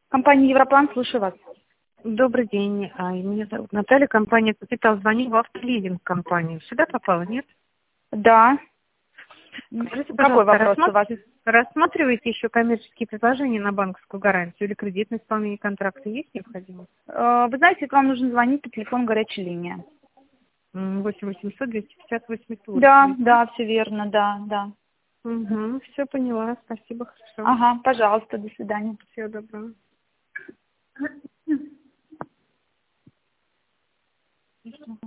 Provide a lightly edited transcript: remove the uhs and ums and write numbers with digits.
Компания Европлан, слушаю вас. Добрый день. Меня зовут Наталья, компания «Капитал». Звоню в автолизинг компанию. Сюда попала, нет? Да. Скажите, Какой пожалуйста, вопрос у вас? рассматриваете еще коммерческие предложения на банковскую гарантию или кредитное исполнение контракта? Есть необходимость? Вы знаете, если вам нужно звонить по телефону горячей линии. 8 800 250 800. Да, все верно, да. Угу, все поняла. Спасибо, хорошо. Ага, пожалуйста, до свидания. Всего доброго.